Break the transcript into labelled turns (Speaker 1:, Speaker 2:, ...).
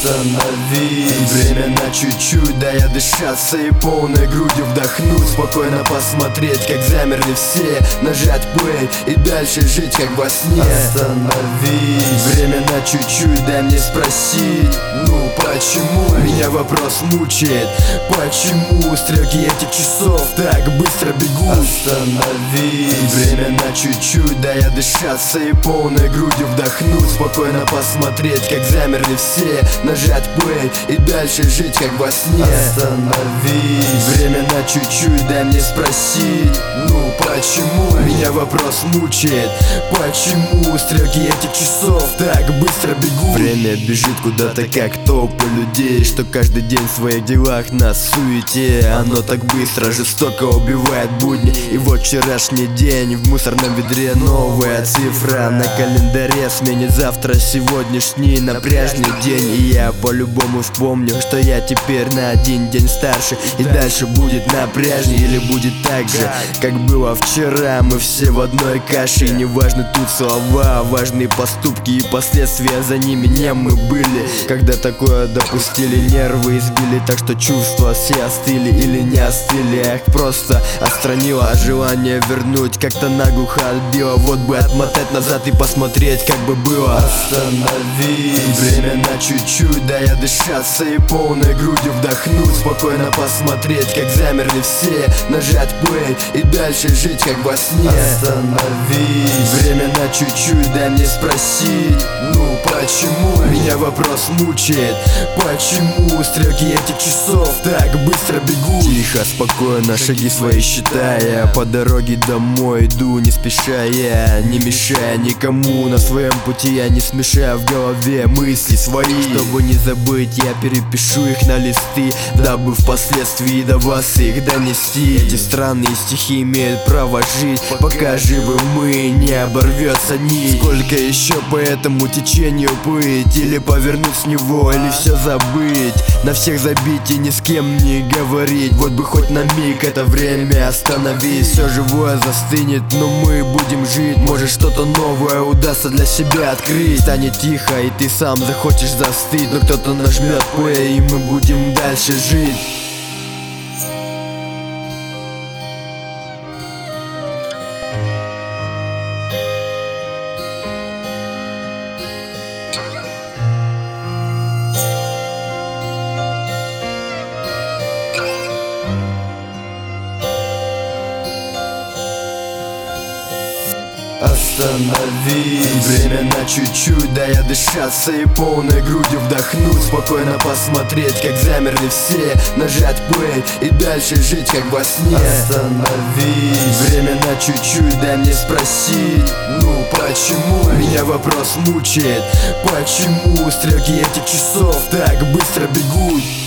Speaker 1: Остановись, время на чуть-чуть, дай отдышаться и полной грудью вдохнуть. Спокойно посмотреть, как замерли все, нажать play и дальше жить, как во сне. Остановись, время на чуть-чуть, дай мне спросить, ну почему? Меня вопрос мучает, почему стрелки этих часов так быстро бегут? Остановись, время на чуть-чуть, дай отдышаться и полной грудью вдохнуть. Спокойно посмотреть, как замерли все, нажать play и дальше жить, как во сне. Остановись, время на чуть-чуть, дай мне спросить, ну почему? Меня вопрос мучает, почему стрелки этих часов так быстро бегут? Время бежит куда-то, как толпы людей, что каждый день в своих делах на суете. Оно так быстро, жестоко убивает будни. И вот вчерашний день, в мусорном ведре новая цифра на календаре сменит завтра сегодняшний напряжный день. И я по-любому вспомню, что я теперь на один день старше, и дальше будет напряжнее или будет так же, как было вчера. Мы все в одной каше, и не важны тут слова, важны поступки и последствия за ними не мы были. Когда такое допустили, нервы избили, так что чувства все остыли или не остыли. Эх, просто отстранило, а желание вернуть как-то наглухо отбило. Вот бы отмотать назад и посмотреть, как бы было. Остановись, время на чуть-чуть, дай отдышаться и полной грудью вдохнуть. Спокойно посмотреть, как замерли все, нажать play и дальше жить, как во сне. Остановись, время на чуть-чуть, дай мне спросить, ну почему? Меня вопрос мучает, почему стрелки этих часов так быстро бегут? Тихо, спокойно, шаги свои считая, по дороге домой иду не спеша я, не мешая никому на своем пути. Я не смешаю в голове мысли свои, чтобы не забыть, я перепишу их на листы, дабы впоследствии до вас их донести. Эти странные стихи имеют право жить, пока живы мы, не оборвется нить. Сколько еще по этому течению плыть, или повернуть с него, или все забыть, на всех забить и ни с кем не говорить. Вот бы хоть на миг это время остановить. Все живое застынет, но мы будем жить. Может что-то новое удастся для себя открыть. Станет тихо и ты сам захочешь застыть, но кто-то нажмет play и мы будем дальше жить. Остановись, время на чуть-чуть, дай отдышаться и полной грудью вдохнуть. Спокойно посмотреть, как замерли все, нажать play и дальше жить, как во сне. Остановись, время на чуть-чуть, дай мне спросить, ну почему? Меня вопрос мучает, почему стрелки этих часов так быстро бегут?